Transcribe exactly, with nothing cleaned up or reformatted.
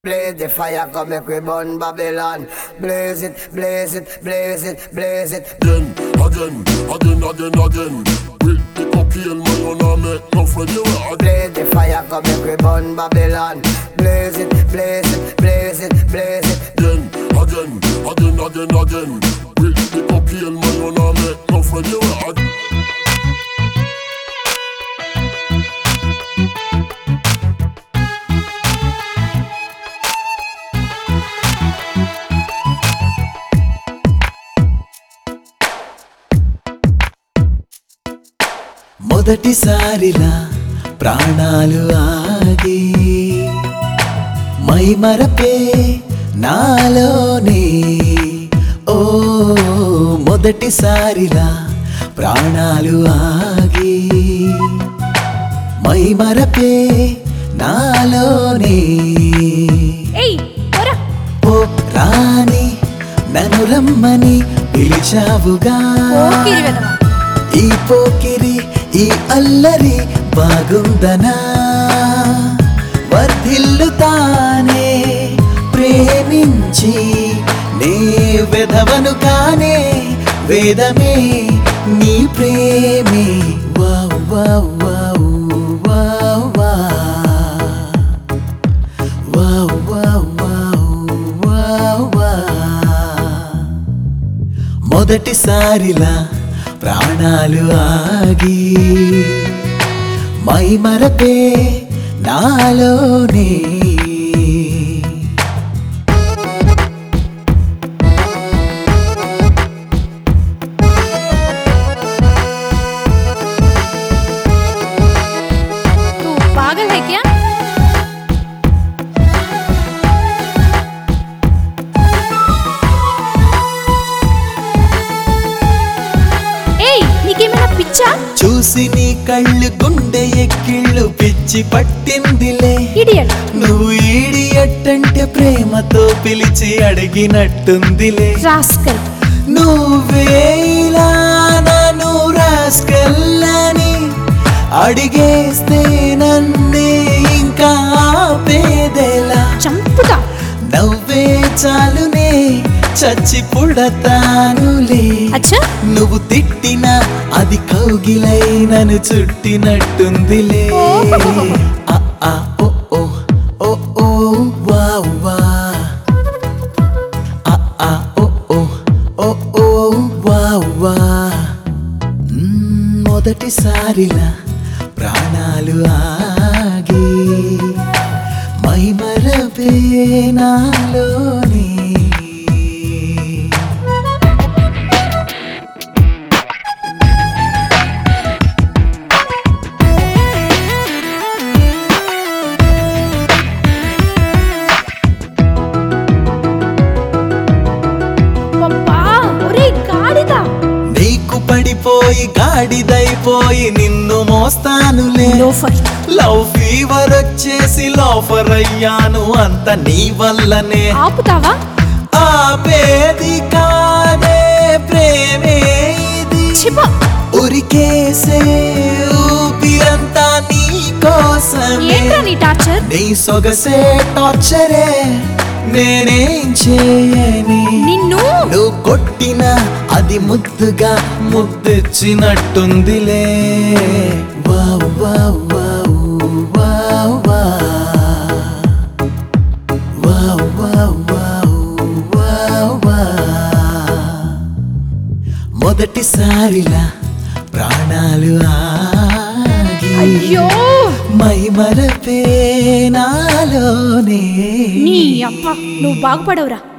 Blaze the fire, come make we burn Babylon. Blaze it, blaze it, blaze it, blaze it. Again, again, again, again, again. With the cocaine, man, you know make no friend. You are Blaze the fire, come make we burn Babylon. Blaze it, blaze it, blaze it, blaze it. again, again, again, again, again. With the cocaine, man, you know make no friend. You are మొదటిసారిలా ప్రాణాలు ఆగి my మరపే నాలోనే ఓ మొదటిసారిలా ప్రాణాలు ఆగి my మరపే నాలోనే ఏయ్ పోరా ఓ రాణి నన్ను రమ్మని పిలిచావుగా పోకిరి వెధవ ఈ పోకిరి ఈ అల్లరి బాగుందనా వర్ధిల్లుతానే ప్రేమించి నే వెధవను కానే వేదమే నీ ప్రేమే wow wow wow wow wow wow wow wow wow మొదటిసారిలా ప్రాణాలు ఆగి మై మరపే నాలోనే तू पागल है क्या ఏయ్ నీకేమైనా పిచ్చా చూసి నీ కళ్ళు గుండె ఎక్కిళ్ళు పిచ్చి పట్టిందిలే ఇడియట్ నువ్వు ఈడియట్ అంటే ప్రేమతో పిలిచి అడిగినట్టుందిలే రాస్కల్ నువ్వే ఇలా నన్ను రాస్కెళ్ళని అడిగేస్తే నన్నే ఇంకా పేదెలా చంపుతా నవ్వే చాలునే చచ్చి పుడతానులే అచ్చా నువ్వు తిట్టినా అది కౌగిలై నన్ను చుట్టినట్టుందిలే ఆ ఆ ఓ ఓ ఓ ఓ వా వా ఆ ఆ ఓ ఓ ఓ ఓ వా వా మ్మ్, మొదటిసారిలా ప్రాణాలు ఆగి మై మరపే నాలోనే పప్పా ఒరే గాడిద నీకు పడిపోయి గాడిదైపోయి నిన్ను మోస్తానులే లోఫర్ లవ్ ఫీవర్ వచ్చేసి లోఫర్ అయ్యాను అంత నీ వల్లనే ఆపుతావా ఆపేది కాదే ప్రేమే ఇది చిప ఉరికేసే ఊపిరంతా నీ కోసమే ఏంట్రా నీ టార్చర్ నీ సొగసే టార్చరే నేనేం చేయని నిన్ను నువ్వు కొట్టిన అది ముద్దుగా ముద్దిచ్చినట్టుందిలే wow wow wow wow wow wow wow wow wow మొదటిసారిలా ప్రాణాలు ఆగి అయ్యో మై మరపే నాలోనే నీ అప్ప నువ్వు బాగుపడవురా